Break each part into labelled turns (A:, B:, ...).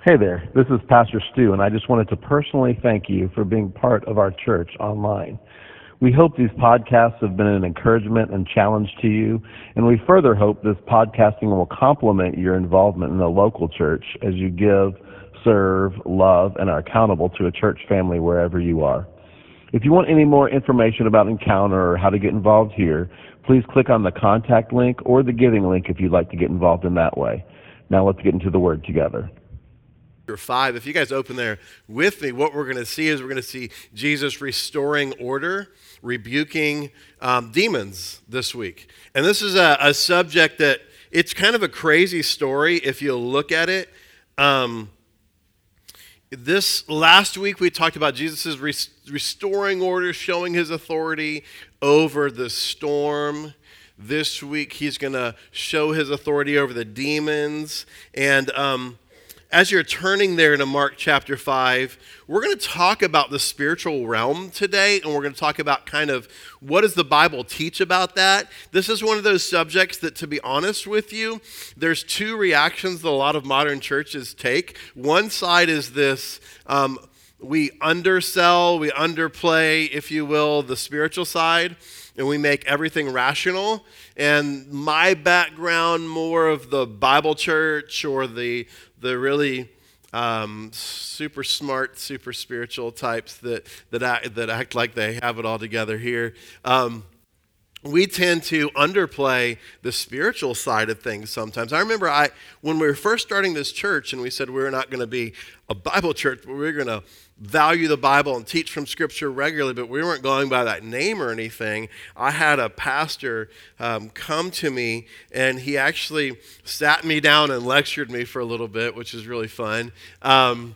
A: Hey there, this is Pastor Stu, and I just wanted to personally thank you for being part of our church online. We hope these podcasts have been an encouragement and challenge to you, and we further hope this podcasting will complement your involvement in the local church as you give, serve, love, and are accountable to a church family wherever you are. If you want any more information about Encounter or how to get involved here, please click on the contact link or the giving link if you'd like to get involved in that way. Now let's get into the Word together.
B: 5. If you guys open there with me, what we're going to see is we're going to see Jesus restoring order, rebuking demons this week. And this is a subject that it's kind of a crazy story if you look at it. This last week we talked about Jesus' restoring order, showing his authority over the storm. This week he's going to show his authority over the demons. And as you're turning there to Mark chapter 5, we're going to talk about the spiritual realm today, and we're going to talk about kind of what does the Bible teach about that. This is one of those subjects that, to be honest with you, there's two reactions that a lot of modern churches take. One side is this, we undersell, we underplay, if you will, the spiritual side, and we make everything rational. And my background, more of the Bible church or the really super smart, super spiritual types that act like they have it all together here. We tend to underplay the spiritual side of things sometimes. I remember when we were first starting this church and we said we were not going to be a Bible church, but we were going to value the Bible and teach from Scripture regularly, but we weren't going by that name or anything. I had a pastor come to me, and he actually sat me down and lectured me for a little bit, which is really fun. And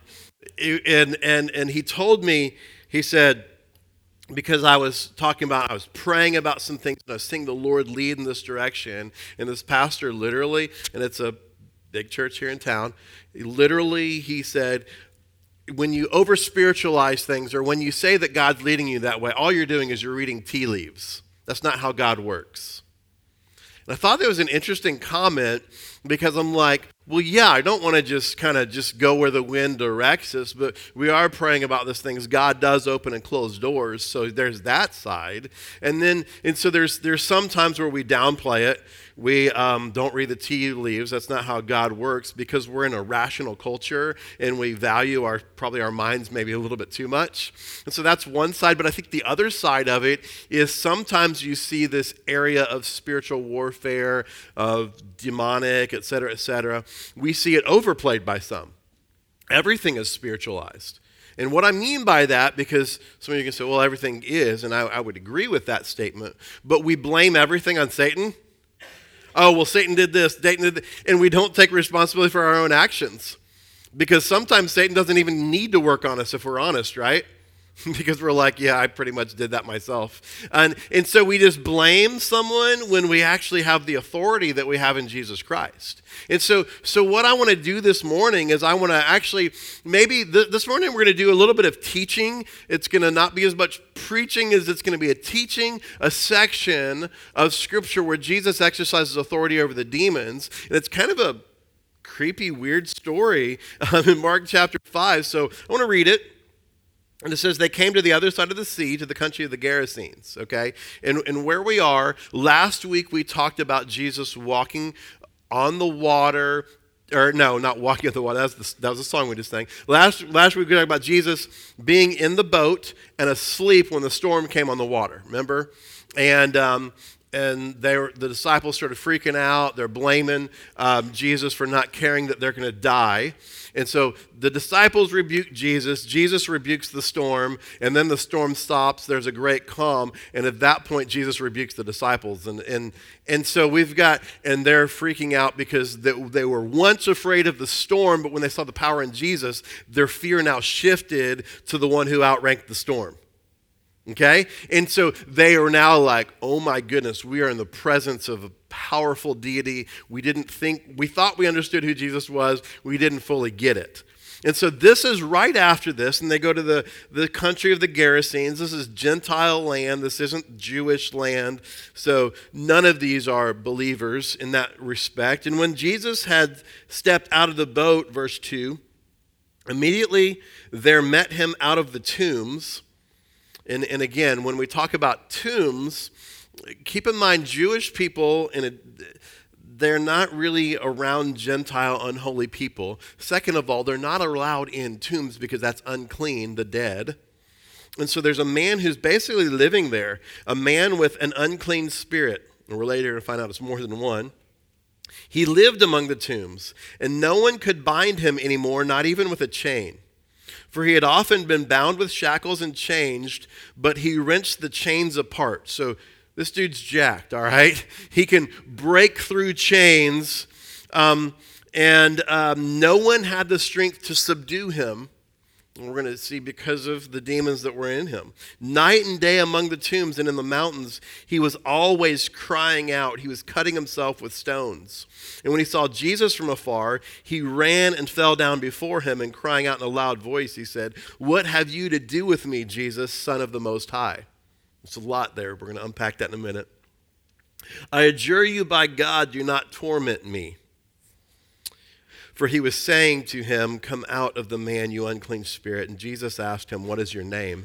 B: he told me, he said, because I was praying about some things, and I was seeing the Lord lead in this direction, and this pastor literally, and it's a big church here in town, he said, when you over-spiritualize things, or when you say that God's leading you that way, all you're doing is you're reading tea leaves. That's not how God works. And I thought that was an interesting comment, because I'm like, well, yeah, I don't want to just go where the wind directs us, but we are praying about these things. God does open and close doors, so there's that side. And so there's some times where we downplay it. We don't read the tea leaves. That's not how God works, because we're in a rational culture and we value our minds maybe a little bit too much. And so that's one side. But I think the other side of it is sometimes you see this area of spiritual warfare, of demonic, et cetera. We see it overplayed by some. Everything is spiritualized. And what I mean by that, because some of you can say, well, everything is, and I would agree with that statement, but we blame everything on Satan. Oh, well, Satan did this, Satan did that, and we don't take responsibility for our own actions. Because sometimes Satan doesn't even need to work on us if we're honest, right? Because we're like, yeah, I pretty much did that myself. And so we just blame someone when we actually have the authority that we have in Jesus Christ. And so what I want to do this morning is I want to actually, maybe this morning we're going to do a little bit of teaching. It's going to not be as much preaching as it's going to be a teaching, a section of Scripture where Jesus exercises authority over the demons. And it's kind of a creepy, weird story in Mark chapter 5. So I want to read it. And it says, they came to the other side of the sea, to the country of the Gerasenes, okay? And where we are, last week we talked about Jesus walking on the water, or no, not walking on the water, that was a song we just sang. Last week we talked about Jesus being in the boat and asleep when the storm came on the water, remember? And the disciples started freaking out. They're blaming Jesus for not caring that they're going to die. And so the disciples rebuke Jesus. Jesus rebukes the storm, and then the storm stops. There's a great calm, and at that point, Jesus rebukes the disciples. And so and they're freaking out because they were once afraid of the storm, but when they saw the power in Jesus, their fear now shifted to the one who outranked the storm. Okay? And so they are now like, oh my goodness, we are in the presence of a powerful deity. We thought we understood who Jesus was. We didn't fully get it. And so this is right after this, and they go to the country of the Gerasenes. This is Gentile land. This isn't Jewish land. So none of these are believers in that respect. And when Jesus had stepped out of the boat, verse 2, Immediately there met him out of the tombs. And again, when we talk about tombs, keep in mind Jewish people, they're not really around Gentile unholy people. Second of all, they're not allowed in tombs because that's unclean, the dead. And so there's a man who's basically living there, a man with an unclean spirit. And we're later to find out it's more than one. He lived among the tombs, and no one could bind him anymore, not even with a chain. For he had often been bound with shackles and chained, but he wrenched the chains apart. So this dude's jacked, all right? He can break through chains, and no one had the strength to subdue him. And we're going to see because of the demons that were in him. Night and day among the tombs and in the mountains, he was always crying out. He was cutting himself with stones. And when he saw Jesus from afar, he ran and fell down before him, and crying out in a loud voice, he said, "What have you to do with me, Jesus, Son of the Most High?" It's a lot there. We're going to unpack that in a minute. "I adjure you by God, do not torment me." For he was saying to him, "Come out of the man, you unclean spirit." And Jesus asked him, "What is your name?"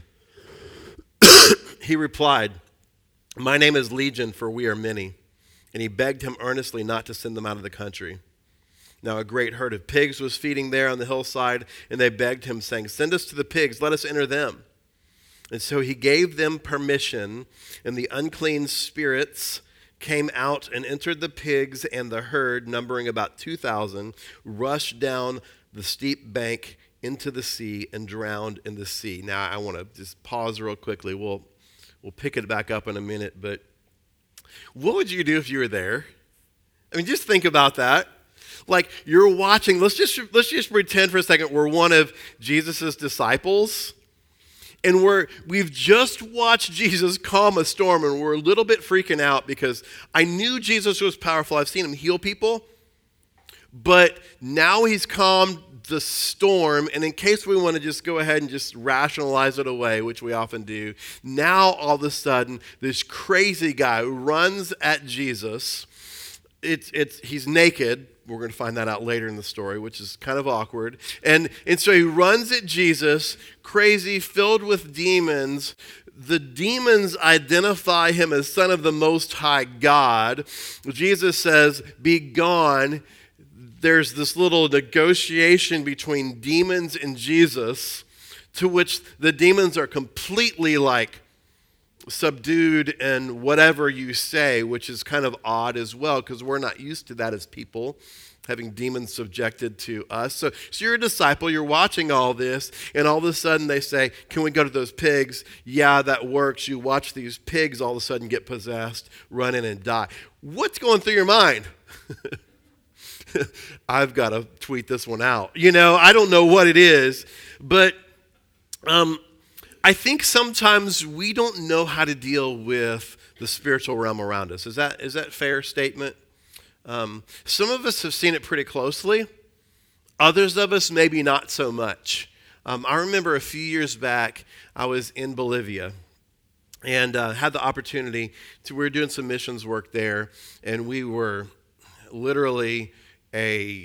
B: He replied, "My name is Legion, for we are many." And he begged him earnestly not to send them out of the country. Now a great herd of pigs was feeding there on the hillside, and they begged him, saying, "Send us to the pigs, let us enter them." And so he gave them permission, and the unclean spirits came out and entered the pigs, and the herd, numbering about 2,000, rushed down the steep bank into the sea and drowned in the sea. Now, I want to just pause real quickly. We'll pick it back up in a minute, but what would you do if you were there? I mean, just think about that. Like, you're watching, let's just pretend for a second we're one of Jesus' disciples. And we've just watched Jesus calm a storm, and we're a little bit freaking out because I knew Jesus was powerful. I've seen him heal people. But now he's calmed the storm, and in case we want to just go ahead and just rationalize it away, which we often do, now all of a sudden this crazy guy runs at Jesus. He's naked. We're going to find that out later in the story, which is kind of awkward. And so he runs at Jesus, crazy, filled with demons. The demons identify him as Son of the Most High God. Jesus says, "Be gone." There's this little negotiation between demons and Jesus, to which the demons are completely subdued and whatever you say, which is kind of odd as well because we're not used to that as people, having demons subjected to us. So you're a disciple, you're watching all this, and all of a sudden they say, "Can we go to those pigs?" Yeah, that works. You watch these pigs all of a sudden get possessed, run in and die. What's going through your mind? I've got to tweet this one out. I don't know what it is, but I think sometimes we don't know how to deal with the spiritual realm around us. Is that a fair statement? Some of us have seen it pretty closely. Others of us maybe not so much. I remember a few years back, I was in Bolivia and had the opportunity we were doing some missions work there, and we were literally a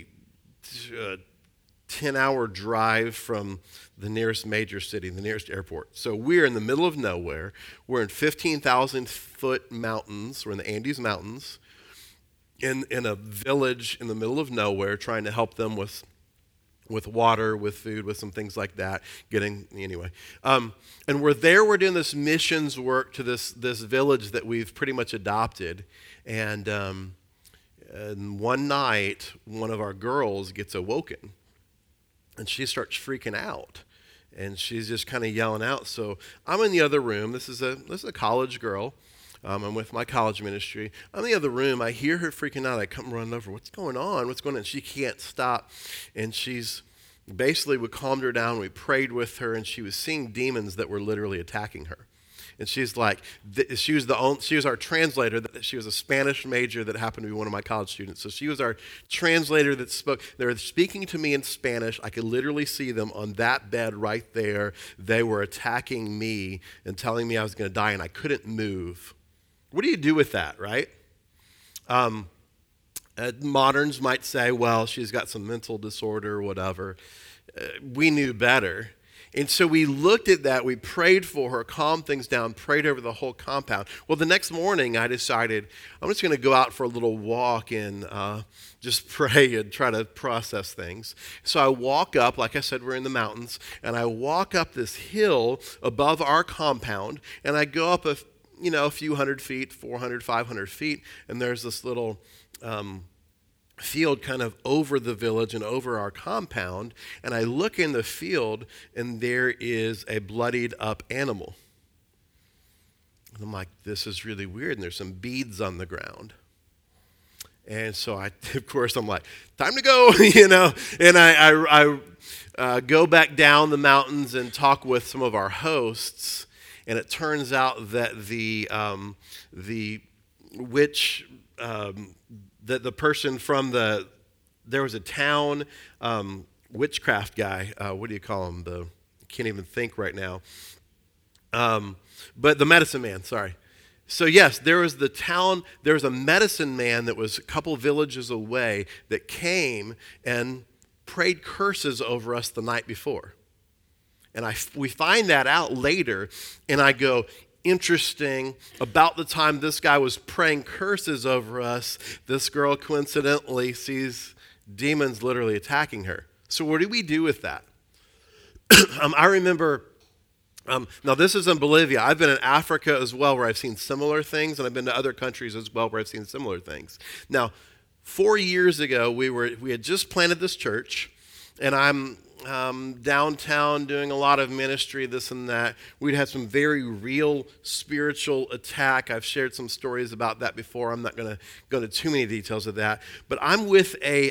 B: 10-hour drive from the nearest major city, the nearest airport. So we're in the middle of nowhere. We're in 15,000-foot mountains. We're in the Andes Mountains in a village in the middle of nowhere, trying to help them with water, with food, with some things like that. Anyway. And we're doing this missions work to this village that we've pretty much adopted. And one night, one of our girls gets awoken, and she starts freaking out, and she's just kind of yelling out. So I'm in the other room. This is a college girl. I'm with my college ministry. I'm in the other room. I hear her freaking out. I come running over. What's going on? And she can't stop. And we calmed her down. We prayed with her, and she was seeing demons that were literally attacking her. And she's like, she was our translator. She was a Spanish major that happened to be one of my college students. So she was our translator that spoke. They were speaking to me in Spanish. I could literally see them on that bed right there. They were attacking me and telling me I was going to die, and I couldn't move. What do you do with that, right? Moderns might say, well, she's got some mental disorder or whatever. we knew better. And so we looked at that, we prayed for her, calmed things down, prayed over the whole compound. Well, the next morning I decided I'm just going to go out for a little walk and just pray and try to process things. So I walk up, like I said, we're in the mountains, and I walk up this hill above our compound, and I go up a few hundred feet, 400, 500 feet, and there's this little field kind of over the village and over our compound, and I look in the field and there is a bloodied up animal. And I'm like, this is really weird, and there's some beads on the ground. And so of course I'm like, time to go, and I go back down the mountains and talk with some of our hosts, and it turns out that the witch, that the person from there was a town witchcraft guy. What do you call him? I can't even think right now. But the medicine man, sorry. So yes, there was a medicine man that was a couple villages away that came and prayed curses over us the night before. And we find that out later, and I go, interesting, about the time this guy was praying curses over us, this girl coincidentally sees demons literally attacking her. So what do we do with that? I remember, now this is in Bolivia. I've been in Africa as well where I've seen similar things, and I've been to other countries as well where I've seen similar things. Now, 4 years ago, we had just planted this church, and I'm downtown doing a lot of ministry, this and that. We'd had some very real spiritual attack. I've shared some stories about that before. I'm not going to go into too many details of that. But I'm with a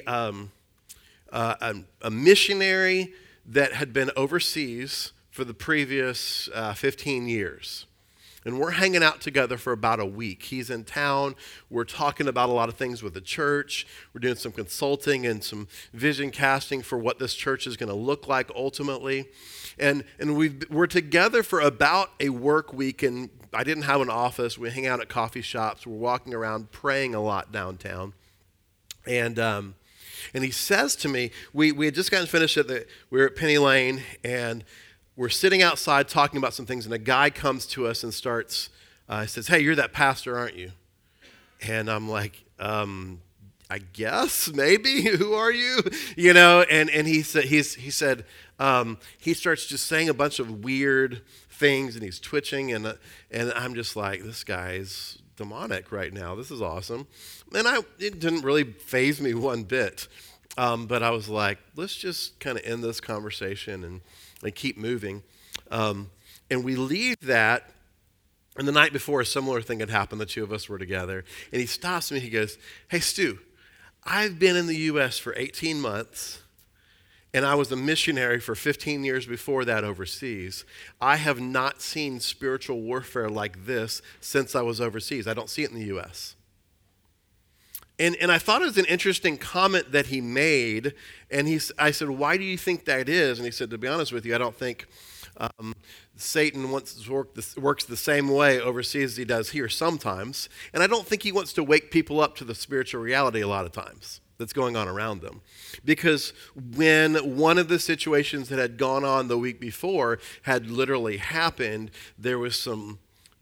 B: missionary that had been overseas for the previous 15 years. And we're hanging out together for about a week. He's in town. We're talking about a lot of things with the church. We're doing some consulting and some vision casting for what this church is going to look like ultimately. And we're together for about a work week, and I didn't have an office. We hang out at coffee shops. We're walking around praying a lot downtown. And he says to me, we had just gotten finished we were at Penny Lane, and we're sitting outside talking about some things, and a guy comes to us and says, hey, you're that pastor, aren't you? And I'm like, I guess, maybe. Who are you? And he said, he starts just saying a bunch of weird things, and he's twitching, and I'm just like, this guy's demonic right now. This is awesome. And it didn't really faze me one bit. But I was like, let's just kind of end this conversation and keep moving. And we leave that, and the night before a similar thing had happened. The two of us were together, and he stops me. He goes, hey, Stu, I've been in the U.S. for 18 months, and I was a missionary for 15 years before that overseas. I have not seen spiritual warfare like this since I was overseas. I don't see it in the U.S. And I thought it was an interesting comment that he made, and I said, why do you think that is? And he said, to be honest with you, I don't think Satan works the same way overseas as he does here sometimes, and I don't think he wants to wake people up to the spiritual reality a lot of times that's going on around them. Because when one of the situations that had gone on the week before had literally happened, there was some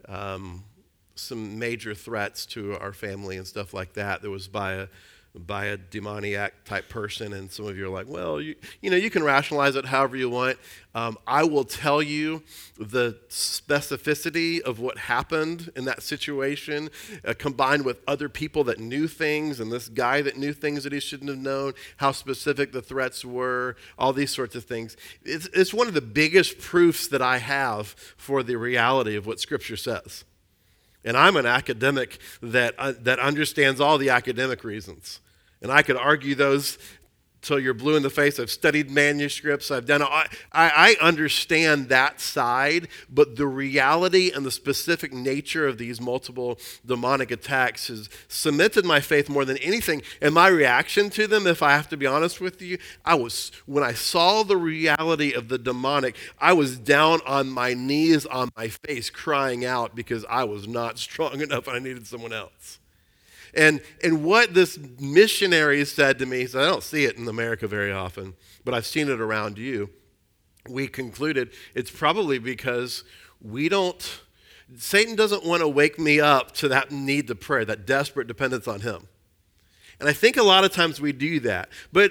B: major threats to our family and stuff like that. There was by a demoniac type person, and some of you are like, well, you can rationalize it however you want. I will tell you the specificity of what happened in that situation, combined with other people that knew things, and this guy that knew things that he shouldn't have known, how specific the threats were, all these sorts of things. It's one of the biggest proofs that I have for the reality of what Scripture says. And I'm an academic that understands all the academic reasons. And I could argue those till you're blue in the face. I've studied manuscripts. I understand that side, but the reality and the specific nature of these multiple demonic attacks has cemented my faith more than anything. And my reaction to them, if I have to be honest with you, when I saw the reality of the demonic, I was down on my knees on my face crying out because I was not strong enough and I needed someone else. And what this missionary said to me, he said, I don't see it in America very often, but I've seen it around you. We concluded it's probably because Satan doesn't want to wake me up to that need to pray, that desperate dependence on him. And I think a lot of times we do that. But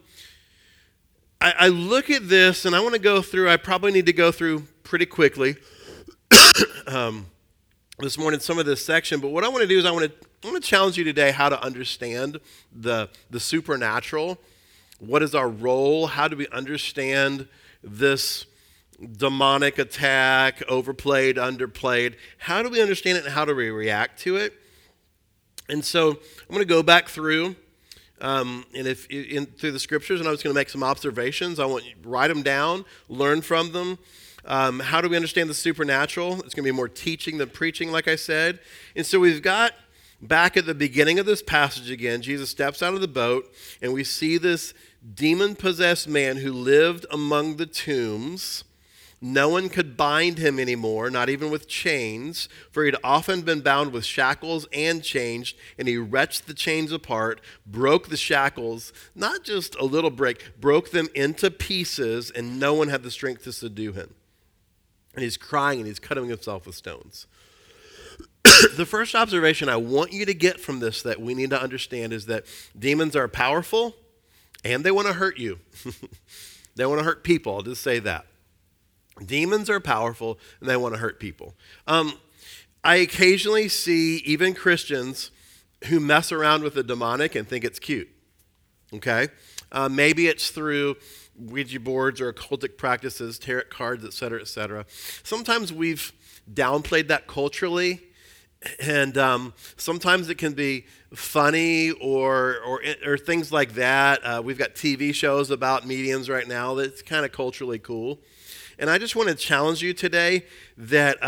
B: I look at this, and I probably need to go through pretty quickly this morning some of this section. But what I want to do is I want to challenge you today how to understand the supernatural. What is our role? How do we understand this demonic attack, overplayed, underplayed? How do we understand it, and how do we react to it? And so I'm going to go back through through the scriptures, and I'm just going to make some observations. I want you to write them down, learn from them. How do we understand the supernatural? It's going to be more teaching than preaching, like I said. And so we've got back at the beginning of this passage again, Jesus steps out of the boat, and we see this demon-possessed man who lived among the tombs. No one could bind him anymore, not even with chains, for he had often been bound with shackles and chains, and he wrenched the chains apart, broke the shackles, not just a little break, broke them into pieces, and no one had the strength to subdue him. And he's crying, and he's cutting himself with stones. The first observation I want you to get from this that we need to understand is that demons are powerful, and they want to hurt you. They want to hurt people, I'll just say that. Demons are powerful, and they want to hurt people. I occasionally see even Christians who mess around with the demonic and think it's cute, okay? Maybe it's through Ouija boards or occultic practices, tarot cards, et cetera, et cetera. Sometimes we've downplayed that culturally, and sometimes it can be funny or things like that. We've got TV shows about mediums right now that's kind of culturally cool. And I just want to challenge you today that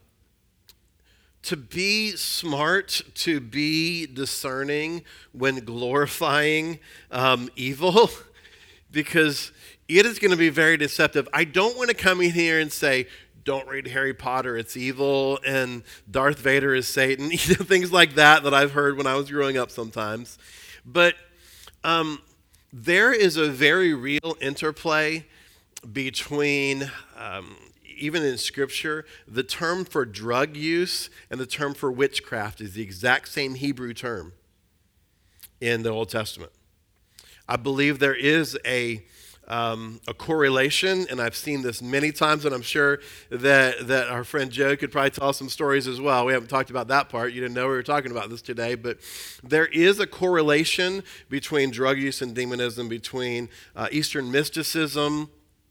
B: to be smart, to be discerning when glorifying evil, because it is going to be very deceptive. I don't want to come in here and say, don't read Harry Potter, it's evil, and Darth Vader is Satan, things like that I've heard when I was growing up sometimes. But there is a very real interplay between, even in Scripture, the term for drug use and the term for witchcraft is the exact same Hebrew term in the Old Testament. I believe there is a correlation, and I've seen this many times, and I'm sure that our friend Joe could probably tell some stories as well. We haven't talked about that part. You didn't know we were talking about this today, but there is a correlation between drug use and demonism, between Eastern mysticism,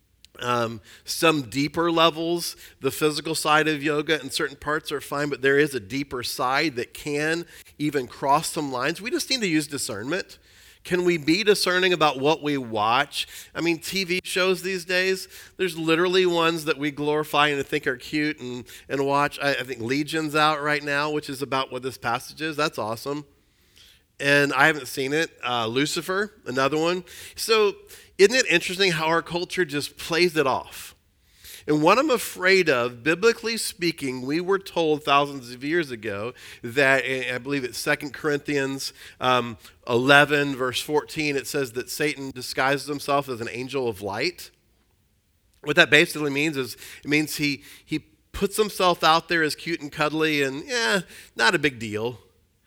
B: some deeper levels. The physical side of yoga and certain parts are fine, but there is a deeper side that can even cross some lines. We just need to use discernment. Can we be discerning about what we watch? I mean, TV shows these days, there's literally ones that we glorify and think are cute and watch. I think Legion's out right now, which is about what this passage is. That's awesome. And I haven't seen it. Lucifer, another one. So isn't it interesting how our culture just plays it off? And what I'm afraid of, biblically speaking, we were told thousands of years ago that, I believe it's 2 Corinthians 11, verse 14, it says that Satan disguises himself as an angel of light. What that basically means is, it means he puts himself out there as cute and cuddly and, not a big deal.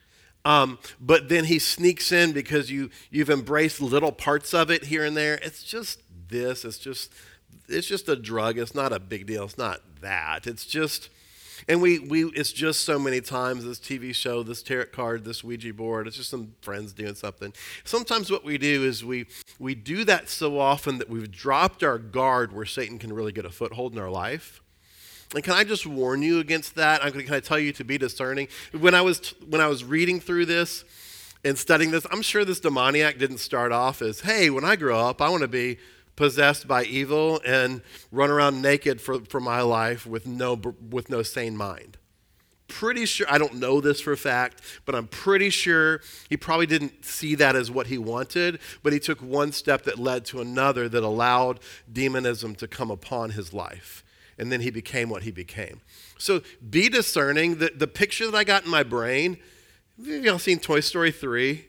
B: But then he sneaks in because you've embraced little parts of it here and there. It's just this, it's just a drug. It's not a big deal. It's not that. It's just, and it's just so many times, this TV show, this tarot card, this Ouija board, it's just some friends doing something. Sometimes what we do is we do that so often that we've dropped our guard where Satan can really get a foothold in our life. And can I just warn you against that? Can I tell you to be discerning? When I was reading through this and studying this, I'm sure this demoniac didn't start off as, hey, when I grow up, I want to be possessed by evil and run around naked for my life with no sane mind. Pretty sure, I don't know this for a fact, but I'm pretty sure he probably didn't see that as what he wanted, but he took one step that led to another that allowed demonism to come upon his life. And then he became what he became. So be discerning. The picture that I got in my brain, Have y'all seen Toy Story 3?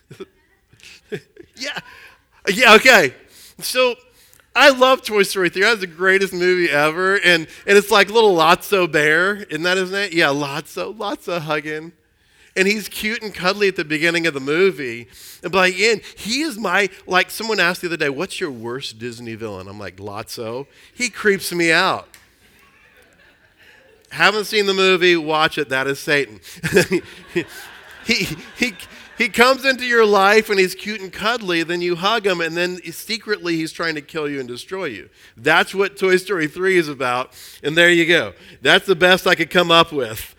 B: Yeah. Yeah, okay. So I love Toy Story 3. That's the greatest movie ever. And it's like little Lotso bear. Isn't that his name? Yeah, Lotso hugging. And he's cute and cuddly at the beginning of the movie. And by the end, he is like someone asked the other day, what's your worst Disney villain? I'm like, Lotso. He creeps me out. Haven't seen the movie, watch it. That is Satan. He comes into your life and he's cute and cuddly, then you hug him, and then secretly he's trying to kill you and destroy you. That's what Toy Story 3 is about, and there you go. That's the best I could come up with.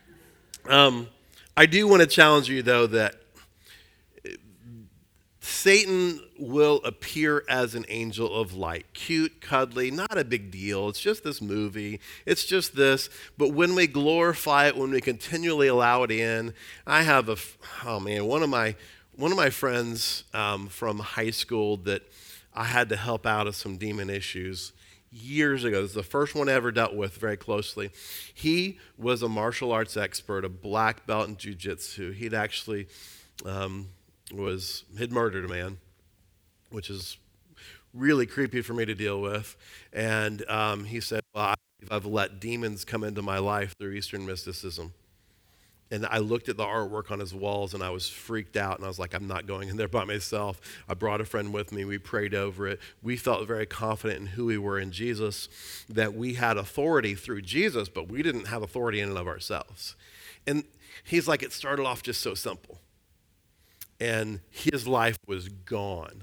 B: I do want to challenge you, though, that Satan will appear as an angel of light. Cute, cuddly, not a big deal. It's just this movie. It's just this. But when we glorify it, when we continually allow it in, I have one of my friends from high school that I had to help out of some demon issues years ago. This is the first one I ever dealt with very closely. He was a martial arts expert, a black belt in jiu-jitsu. He'd actually he'd murdered a man, which is really creepy for me to deal with. And he said, well, I've let demons come into my life through Eastern mysticism. And I looked at the artwork on his walls and I was freaked out, and I was like, I'm not going in there by myself. I brought a friend with me. We prayed over it. We felt very confident in who we were in Jesus, that we had authority through Jesus, but we didn't have authority in and of ourselves. And he's like, it started off just so simple. And his life was gone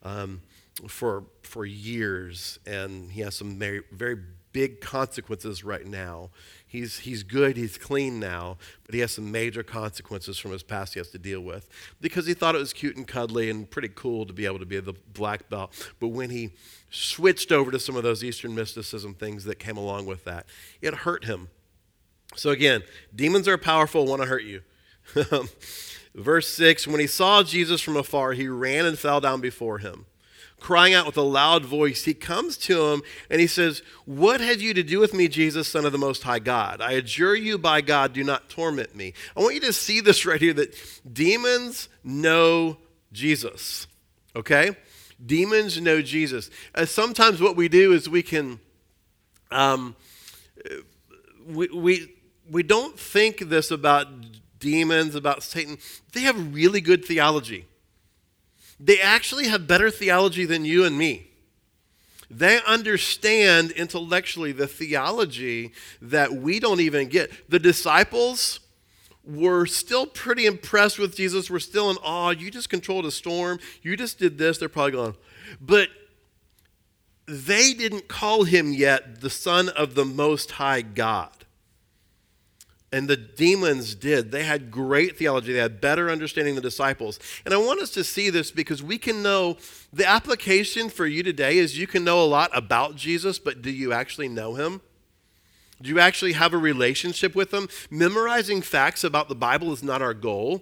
B: for years, and he has some very, very big consequences right now. He's good, he's clean now, but he has some major consequences from his past he has to deal with because he thought it was cute and cuddly and pretty cool to be able to be the black belt. But when he switched over to some of those Eastern mysticism things that came along with that, it hurt him. So again, demons are powerful, want to hurt you. Verse 6, when he saw Jesus from afar, he ran and fell down before him. Crying out with a loud voice, he comes to him and he says, what had you to do with me, Jesus, Son of the Most High God? I adjure you by God, do not torment me. I want you to see this right here, that demons know Jesus, okay? Demons know Jesus. Sometimes what we do is we can, we don't think this about demons, about Satan. They have really good theology. They actually have better theology than you and me. They understand intellectually the theology that we don't even get. The disciples were still pretty impressed with Jesus. We're still in awe. You just controlled a storm. You just did this. They're probably going, but they didn't call him yet the Son of the Most High God. And the demons did. They had great theology. They had better understanding than the disciples. And I want us to see this because we can know the application for you today is you can know a lot about Jesus, but do you actually know him? Do you actually have a relationship with him? Memorizing facts about the Bible is not our goal.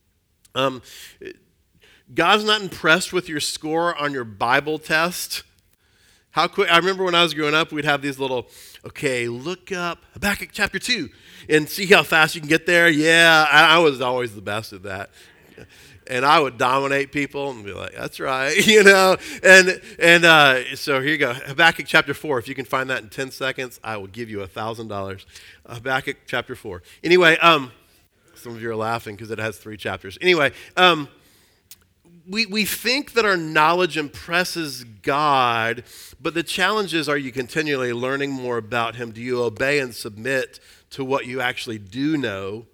B: God's not impressed with your score on your Bible test. How quick? I remember when I was growing up, we'd have these little, okay, look up Habakkuk chapter 2 and see how fast you can get there. Yeah, I was always the best at that. And I would dominate people and be like, that's right, you know. And so here you go, Habakkuk chapter 4. If you can find that in 10 seconds, I will give you $1,000. Habakkuk chapter 4. Anyway, some of you are laughing because it has 3 chapters. Anyway, we think that our knowledge impresses God, but the challenge is, are you continually learning more about him? Do you obey and submit to what you actually do know?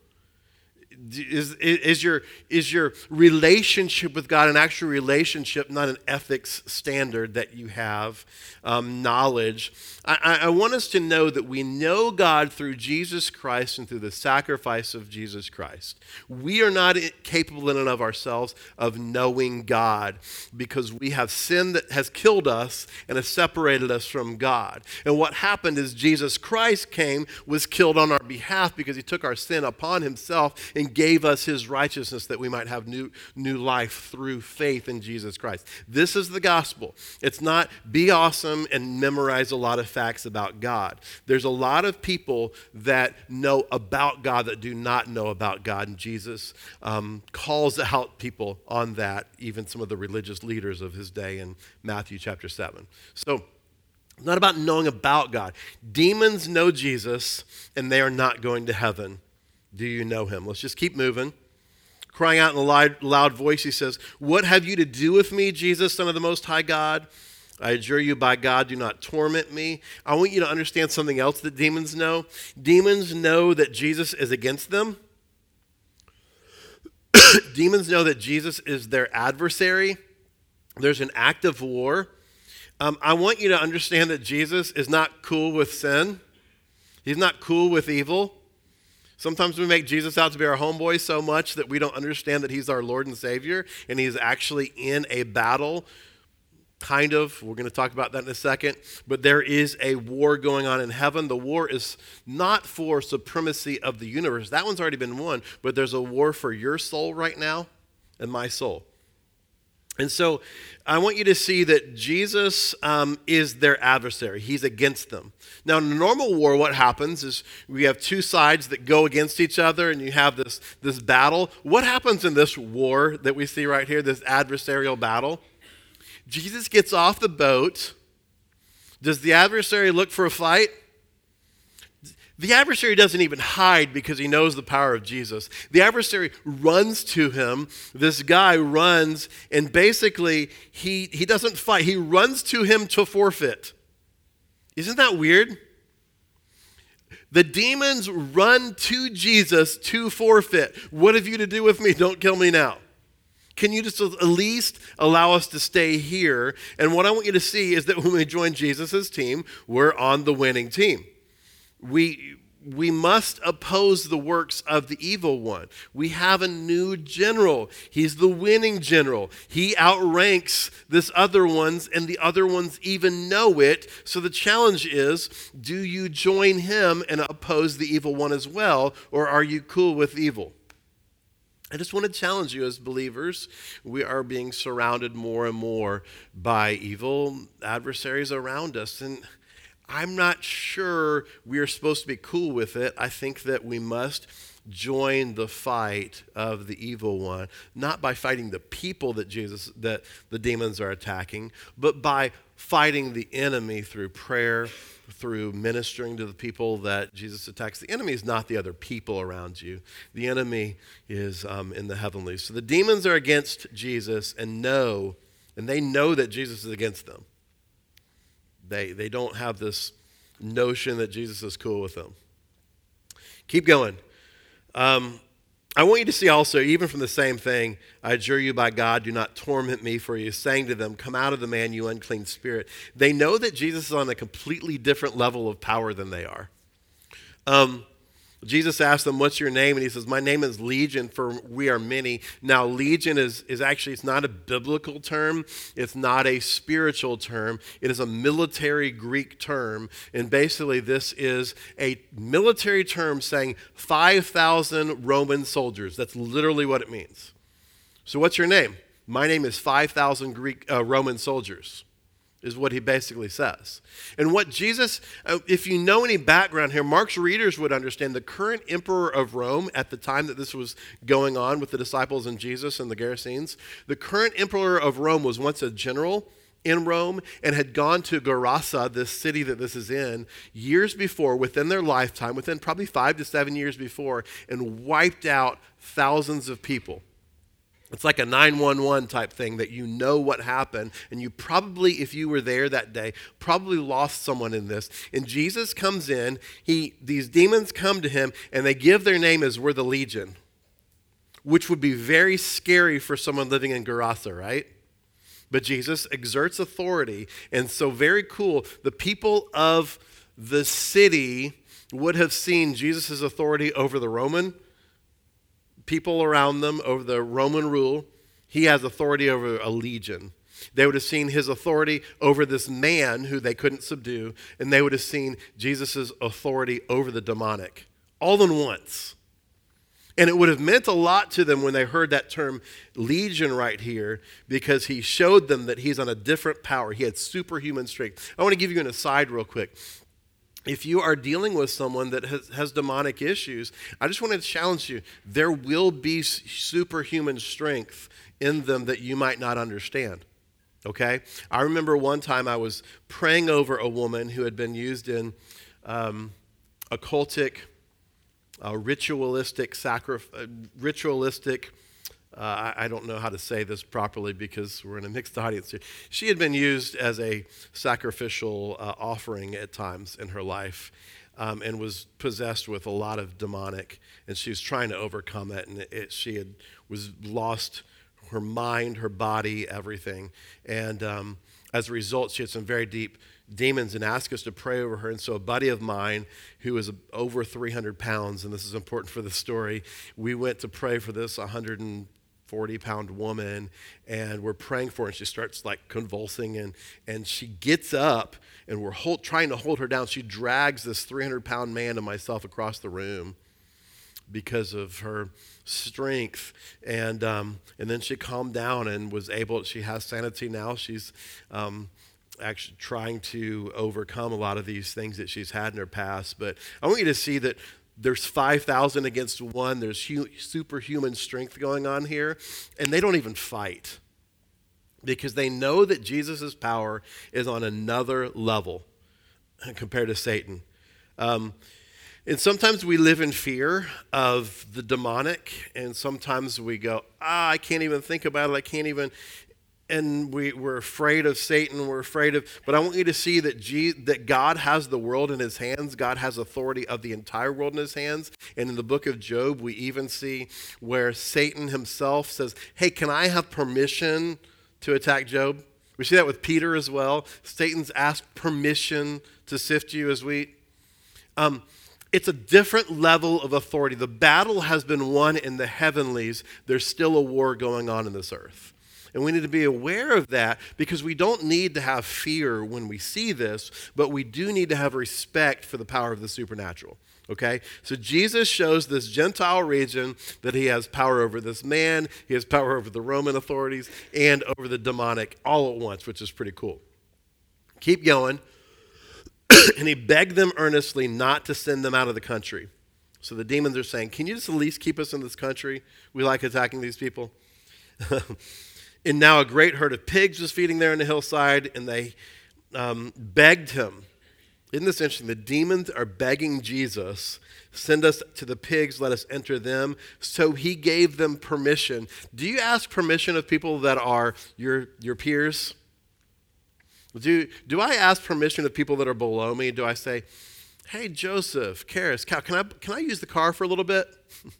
B: Is your relationship with God an actual relationship, not an ethics standard that you have, knowledge? I want us to know that we know God through Jesus Christ and through the sacrifice of Jesus Christ. We are not capable in and of ourselves of knowing God because we have sin that has killed us and has separated us from God. And what happened is Jesus Christ came, was killed on our behalf because he took our sin upon himself and and gave us his righteousness that we might have new life through faith in Jesus Christ. This is the gospel. It's not be awesome and memorize a lot of facts about God. There's a lot of people that know about God that do not know about God, and Jesus calls out people on that, even some of the religious leaders of his day in Matthew chapter 7. So, it's not about knowing about God. Demons know Jesus, and they are not going to heaven. Do you know him? Let's just keep moving. Crying out in a loud voice, he says, "What have you to do with me, Jesus, Son of the Most High God? I adjure you by God, do not torment me." I want you to understand something else that demons know. Demons know that Jesus is against them. Demons know that Jesus is their adversary. There's an active war. I want you to understand that Jesus is not cool with sin. He's not cool with evil. Sometimes we make Jesus out to be our homeboy so much that we don't understand that he's our Lord and Savior, and he's actually in a battle, kind of. We're going to talk about that in a second. But there is a war going on in heaven. The war is not for supremacy of the universe. That one's already been won, but there's a war for your soul right now and my soul. And so I want you to see that Jesus is their adversary. He's against them. Now, in a normal war, what happens is we have two sides that go against each other, and you have this battle. What happens in this war that we see right here, this adversarial battle? Jesus gets off the boat. Does the adversary look for a fight? The adversary doesn't even hide because he knows the power of Jesus. The adversary runs to him. This guy runs, and basically he doesn't fight. He runs to him to forfeit. Isn't that weird? The demons run to Jesus to forfeit. What have you to do with me? Don't kill me now. Can you just at least allow us to stay here? And what I want you to see is that when we join Jesus' team, we're on the winning team. We must oppose the works of the evil one. We have a new general. He's the winning general. He outranks this other ones, and the other ones even know it. So the challenge is, do you join him and oppose the evil one as well, or are you cool with evil? I just want to challenge you as believers. We are being surrounded more and more by evil adversaries around us, and I'm not sure we are supposed to be cool with it. I think that we must join the fight of the evil one, not by fighting the people that the demons are attacking, but by fighting the enemy through prayer, through ministering to the people that Jesus attacks. The enemy is not the other people around you. The enemy is in the heavenlies. So the demons are against Jesus and they know that Jesus is against them. They don't have this notion that Jesus is cool with them. Keep going. I want you to see also, even from the same thing, I adjure you by God, do not torment me, for he is saying to them, come out of the man, you unclean spirit. They know that Jesus is on a completely different level of power than they are. Jesus asked them, what's your name? And he says, my name is Legion, for we are many. Now, Legion is actually, it's not a biblical term. It's not a spiritual term. It is a military Greek term. And basically, this is a military term saying 5,000 Roman soldiers. That's literally what it means. So what's your name? My name is 5,000 Roman soldiers, is what he basically says. And what Jesus, if you know any background here, Mark's readers would understand the current emperor of Rome at the time that this was going on with the disciples and Jesus and the Gerasenes, the current emperor of Rome was once a general in Rome and had gone to Gerasa, this city that this is in, years before, within their lifetime, within probably 5 to 7 years before, and wiped out thousands of people. It's like a 911 type thing that you know what happened, and you probably, if you were there that day, probably lost someone in this. And Jesus comes in, these demons come to him, and they give their name as we're the Legion, which would be very scary for someone living in Gerasa, right? But Jesus exerts authority, and so very cool. The people of the city would have seen Jesus' authority over the Roman people around them, over the Roman rule. He has authority over a legion. They would have seen his authority over this man who they couldn't subdue, and they would have seen Jesus' authority over the demonic, all in once. And it would have meant a lot to them when they heard that term legion right here, because he showed them that he's on a different power. He had superhuman strength. I want to give you an aside real quick. If you are dealing with someone that has demonic issues, I just want to challenge you. There will be superhuman strength in them that you might not understand. Okay? I remember one time I was praying over a woman who had been used in occultic, ritualistic, I don't know how to say this properly because we're in a mixed audience here. She had been used as a sacrificial offering at times in her life, and was possessed with a lot of demonic, and she was trying to overcome it, and she was lost her mind, her body, everything. And as a result, she had some very deep demons and asked us to pray over her. And so a buddy of mine who was over 300 pounds, and this is important for the story, we went to pray for this 140-pound woman, and we're praying for her, and she starts like convulsing, and she gets up, and we're trying to hold her down. She drags this 300-pound man and myself across the room because of her strength, and then she calmed down and was able. She has sanity now. She's actually trying to overcome a lot of these things that she's had in her past. But I want you to see that there's 5,000 against one. There's superhuman strength going on here, and they don't even fight because they know that Jesus' power is on another level compared to Satan. And sometimes we live in fear of the demonic, and sometimes we go, I can't even think about it. I can't even. And we're afraid of Satan. But I want you to see that God has the world in his hands. God has authority of the entire world in his hands. And in the book of Job, we even see where Satan himself says, hey, can I have permission to attack Job? We see that with Peter as well. Satan's asked permission to sift you as wheat. It's a different level of authority. The battle has been won in the heavenlies. There's still a war going on in this earth. And we need to be aware of that, because we don't need to have fear when we see this, but we do need to have respect for the power of the supernatural. Okay? So Jesus shows this Gentile region that he has power over this man, he has power over the Roman authorities, and over the demonic all at once, which is pretty cool. Keep going. And he begged them earnestly not to send them out of the country. So the demons are saying, can you just at least keep us in this country? We like attacking these people. And now a great herd of pigs was feeding there on the hillside, and they begged him. Isn't this interesting? The demons are begging Jesus, send us to the pigs, let us enter them. So he gave them permission. Do you ask permission of people that are your peers? Do I ask permission of people that are below me? Do I say, hey, Joseph, Karis, can I use the car for a little bit?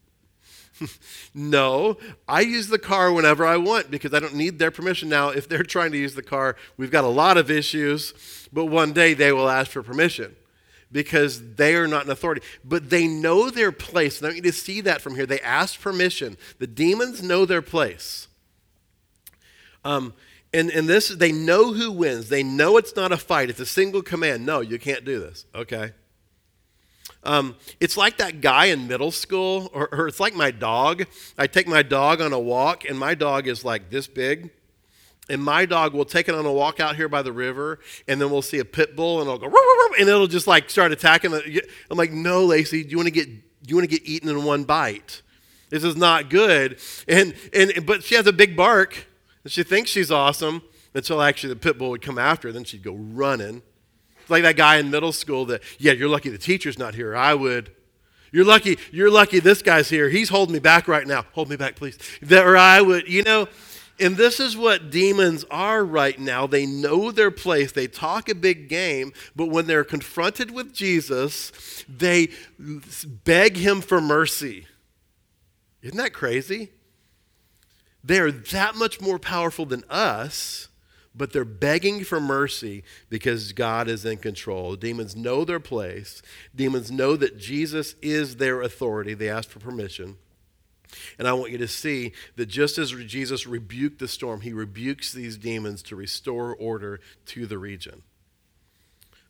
B: No, I use the car whenever I want because I don't need their permission. Now, if they're trying to use the car, we've got a lot of issues, but one day they will ask for permission because they are not an authority. But they know their place. And I want you to see that from here. They asked permission. The demons know their place. And this, they know who wins. They know it's not a fight. It's a single command. No, you can't do this. Okay. It's like that guy in middle school, or it's like my dog. I take my dog on a walk, and my dog is like this big. And my dog will take it on a walk out here by the river, and then we'll see a pit bull, and it'll go, and it'll just like start attacking. I'm like, no, Lacey, do you want to get eaten in one bite? This is not good. But she has a big bark, and she thinks she's awesome until actually the pit bull would come after her. Then she'd go running. Like that guy in middle school that, yeah, you're lucky the teacher's not here. You're lucky this guy's here. He's holding me back right now. Hold me back, please. Or I would, and this is what demons are right now. They know their place. They talk a big game, but when they're confronted with Jesus, they beg him for mercy. Isn't that crazy? They're that much more powerful than us, but they're begging for mercy because God is in control. Demons know their place. Demons know that Jesus is their authority. They ask for permission. And I want you to see that just as Jesus rebuked the storm, he rebukes these demons to restore order to the region.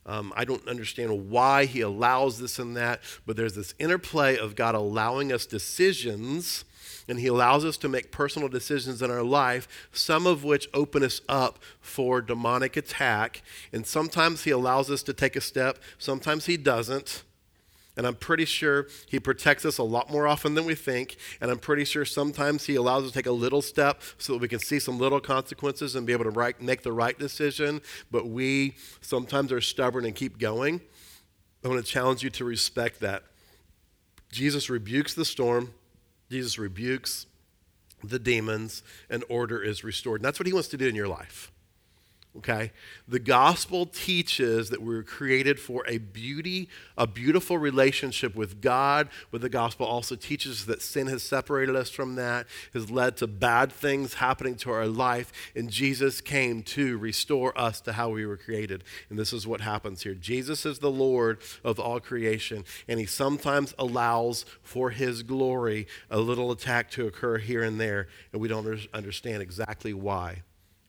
B: I don't understand why he allows this and that, but there's this interplay of God allowing us decisions, and he allows us to make personal decisions in our life, some of which open us up for demonic attack. And sometimes he allows us to take a step, sometimes he doesn't. And I'm pretty sure he protects us a lot more often than we think. And I'm pretty sure sometimes he allows us to take a little step so that we can see some little consequences and be able to make the right decision. But we sometimes are stubborn and keep going. I want to challenge you to respect that. Jesus rebukes the storm. Jesus rebukes the demons, and order is restored. And that's what he wants to do in your life. Okay? The gospel teaches that we were created for a beautiful relationship with God, but the gospel also teaches that sin has separated us from that, has led to bad things happening to our life, and Jesus came to restore us to how we were created. And this is what happens here. Jesus is the Lord of all creation, and he sometimes allows for his glory a little attack to occur here and there, and we don't understand exactly why.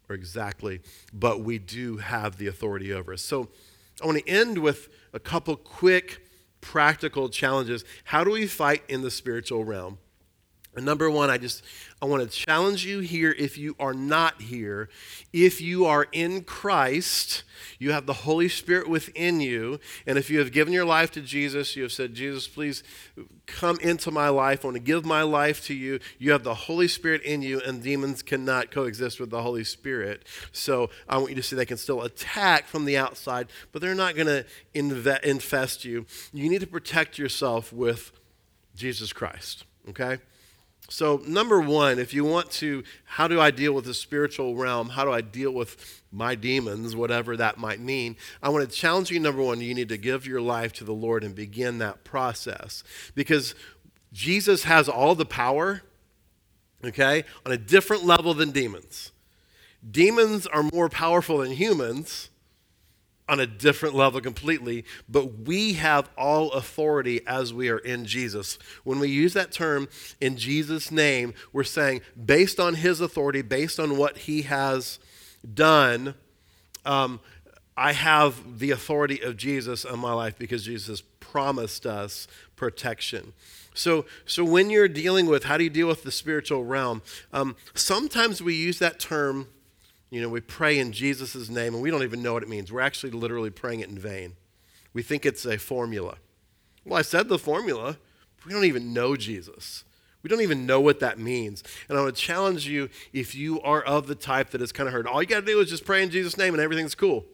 B: But we do have the authority over us. So I want to end with a couple quick practical challenges. How do we fight in the spiritual realm? And number one, I want to challenge you here if you are not here. If you are in Christ, you have the Holy Spirit within you. And if you have given your life to Jesus, you have said, Jesus, please come into my life. I want to give my life to you. You have the Holy Spirit in you, and demons cannot coexist with the Holy Spirit. So I want you to see they can still attack from the outside, but they're not going to infest you. You need to protect yourself with Jesus Christ, okay? So number one, if you want to, how do I deal with the spiritual realm? How do I deal with my demons, whatever that might mean? I want to challenge you, number one, you need to give your life to the Lord and begin that process. Because Jesus has all the power, okay, on a different level than demons. Demons are more powerful than humans on a different level completely, but we have all authority as we are in Jesus. When we use that term in Jesus' name, we're saying based on his authority, based on what he has done, I have the authority of Jesus in my life because Jesus promised us protection. So when you're dealing with, how do you deal with the spiritual realm? Sometimes we use that term. We pray in Jesus' name, and we don't even know what it means. We're actually literally praying it in vain. We think it's a formula. Well, I said the formula, but we don't even know Jesus. We don't even know what that means. And I would challenge you, if you are of the type that has kind of heard, all you got to do is just pray in Jesus' name and everything's cool.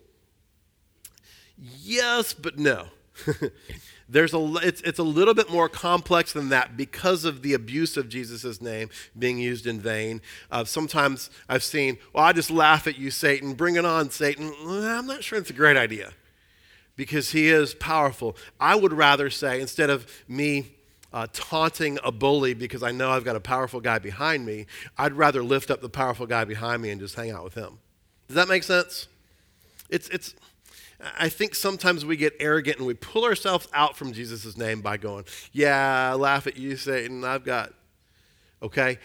B: Yes, but no. It's a little bit more complex than that because of the abuse of Jesus' name being used in vain. Sometimes I've seen, I just laugh at you, Satan. Bring it on, Satan. I'm not sure it's a great idea because he is powerful. I would rather say, instead of me taunting a bully because I know I've got a powerful guy behind me, I'd rather lift up the powerful guy behind me and just hang out with him. Does that make sense? I think sometimes we get arrogant and we pull ourselves out from Jesus' name by going, yeah, laugh at you, Satan, okay?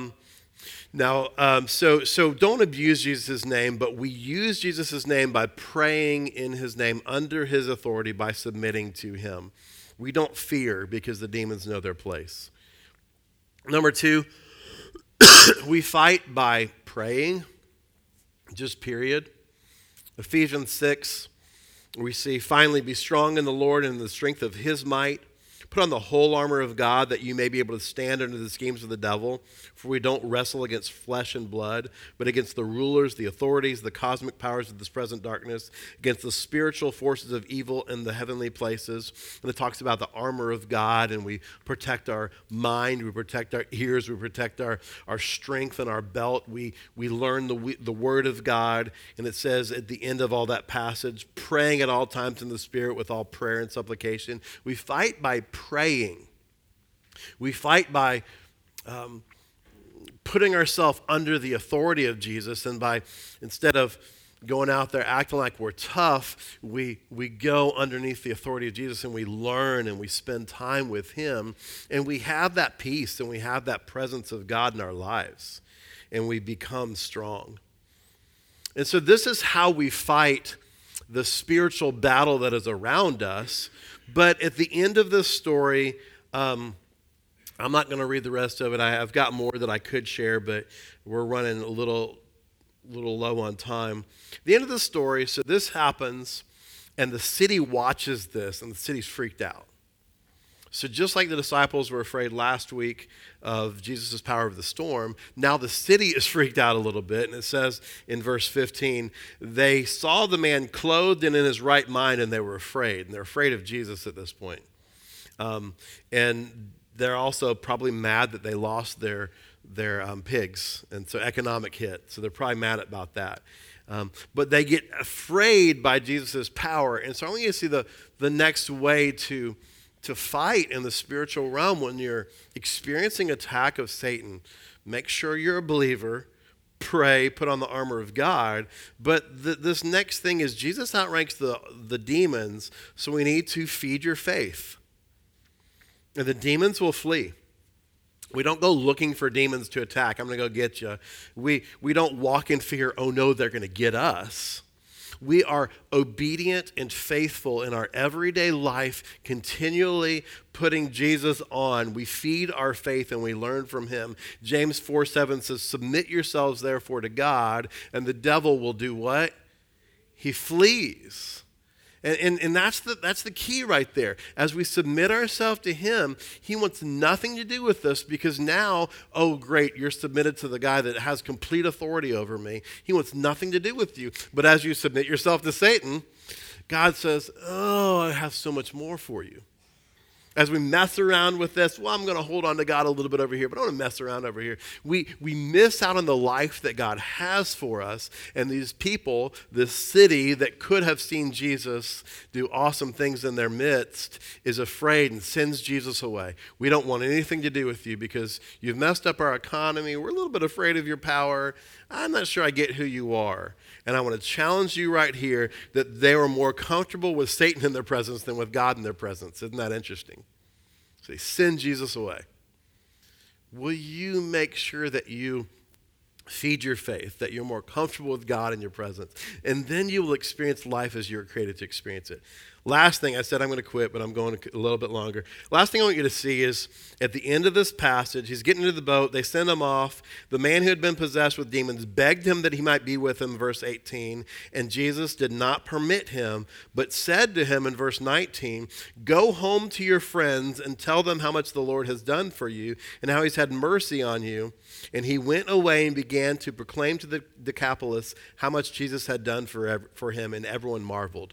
B: So don't abuse Jesus' name, but we use Jesus' name by praying in his name under his authority by submitting to him. We don't fear because the demons know their place. Number two, we fight by praying, just period. Ephesians 6, we see, finally, be strong in the Lord and in the strength of his might. Put on the whole armor of God that you may be able to stand under the schemes of the devil. For we don't wrestle against flesh and blood, but against the rulers, the authorities, the cosmic powers of this present darkness, against the spiritual forces of evil in the heavenly places. And it talks about the armor of God, and we protect our mind, we protect our ears, we protect our strength and our belt. We learn the word of God, and it says at the end of all that passage, praying at all times in the Spirit with all prayer and supplication. We fight by praying. We fight by putting ourselves under the authority of Jesus, and by, instead of going out there acting like we're tough, we go underneath the authority of Jesus and we learn and we spend time with him, and we have that peace and we have that presence of God in our lives, and we become strong. And so this is how we fight the spiritual battle that is around us. But at the end of this story, I'm not going to read the rest of it. I've got more that I could share, but we're running a little low on time. The end of the story, so this happens, and the city watches this, and the city's freaked out. So just like the disciples were afraid last week of Jesus' power of the storm, now the city is freaked out a little bit. And it says in verse 15, they saw the man clothed and in his right mind, and they were afraid. And they're afraid of Jesus at this point. And they're also probably mad that they lost their pigs. And so economic hit. So they're probably mad about that. But they get afraid by Jesus' power. And so I want you to see the next way to fight in the spiritual realm when you're experiencing attack of Satan. Make sure you're a believer, pray, put on the armor of God. But this next thing is Jesus outranks the demons, so we need to feed your faith. And the demons will flee. We don't go looking for demons to attack. I'm going to go get you. We don't walk in fear, oh no, they're going to get us. We are obedient and faithful in our everyday life, continually putting Jesus on. We feed our faith and we learn from him. James 4:7 says, submit yourselves therefore to God, and the devil will do what? He flees. And that's the key right there. As we submit ourselves to him, he wants nothing to do with us, because now, oh great, you're submitted to the guy that has complete authority over me. He wants nothing to do with you. But as you submit yourself to Satan, God says, oh, I have so much more for you. As we mess around with this, well, I'm going to hold on to God a little bit over here, but I don't want to mess around over here. We miss out on the life that God has for us. And these people, this city that could have seen Jesus do awesome things in their midst, is afraid and sends Jesus away. We don't want anything to do with you because you've messed up our economy. We're a little bit afraid of your power. I'm not sure I get who you are. And I want to challenge you right here that they were more comfortable with Satan in their presence than with God in their presence. Isn't that interesting? So they send Jesus away. Will you make sure that you feed your faith, that you're more comfortable with God in your presence? And then you will experience life as you're created to experience it. Last thing, I said I'm going to quit, but I'm going a little bit longer. Last thing I want you to see is at the end of this passage, he's getting into the boat. They send him off. The man who had been possessed with demons begged him that he might be with him, verse 18. And Jesus did not permit him, but said to him in verse 19, go home to your friends and tell them how much the Lord has done for you and how he's had mercy on you. And he went away and began to proclaim to the Decapolis how much Jesus had done for him, and everyone marveled.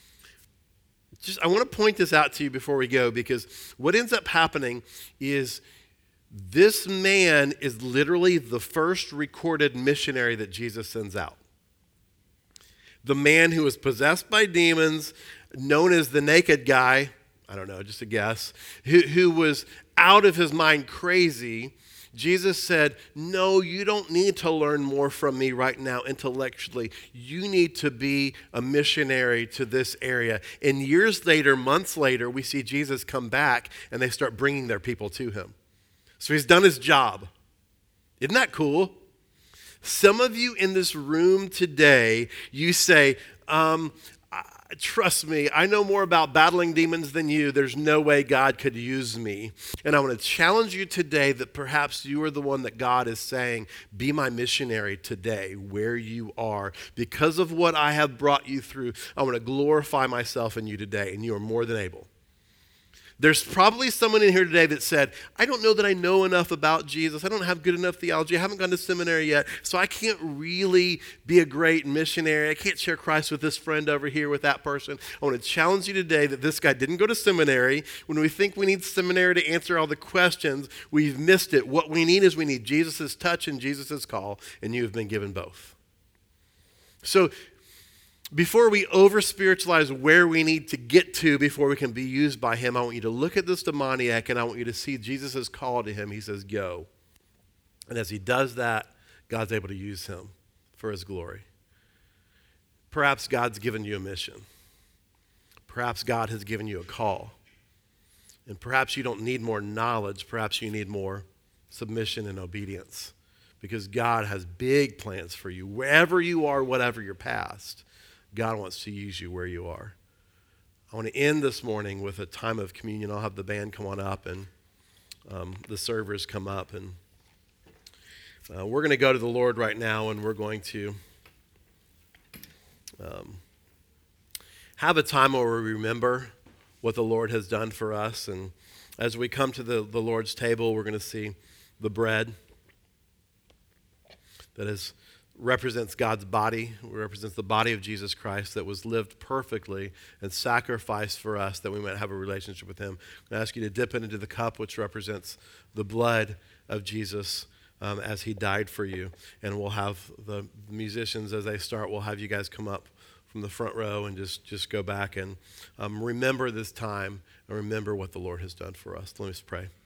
B: I want to point this out to you before we go, because what ends up happening is this man is literally the first recorded missionary that Jesus sends out. The man who was possessed by demons, known as the naked guy, I don't know, just a guess, who was out of his mind crazy. Jesus said, no, you don't need to learn more from me right now intellectually. You need to be a missionary to this area. And years later, months later, we see Jesus come back and they start bringing their people to him. So he's done his job. Isn't that cool? Some of you in this room today, you say, trust me, I know more about battling demons than you. There's no way God could use me. And I want to challenge you today that perhaps you are the one that God is saying, be my missionary today where you are. Because of what I have brought you through, I want to glorify myself in you today, and you are more than able. There's probably someone in here today that said, I don't know that I know enough about Jesus. I don't have good enough theology. I haven't gone to seminary yet, so I can't really be a great missionary. I can't share Christ with this friend over here, with that person. I want to challenge you today that this guy didn't go to seminary. When we think we need seminary to answer all the questions, we've missed it. What we need is we need Jesus' touch and Jesus' call, and you have been given both. So before we over-spiritualize where we need to get to before we can be used by him, I want you to look at this demoniac, and I want you to see Jesus' call to him. He says, go. And as he does that, God's able to use him for his glory. Perhaps God's given you a mission. Perhaps God has given you a call. And perhaps you don't need more knowledge. Perhaps you need more submission and obedience, because God has big plans for you. Wherever you are, whatever your past, God wants to use you where you are. I want to end this morning with a time of communion. I'll have the band come on up and the servers come up. And we're going to go to the Lord right now, and we're going to have a time where we remember what the Lord has done for us. And as we come to the Lord's table, we're going to see the bread that represents God's body, represents the body of Jesus Christ that was lived perfectly and sacrificed for us that we might have a relationship with him. I ask you to dip it into the cup, which represents the blood of Jesus as he died for you. And we'll have the musicians, as they start, we'll have you guys come up from the front row and just go back and remember this time and remember what the Lord has done for us. Let us pray.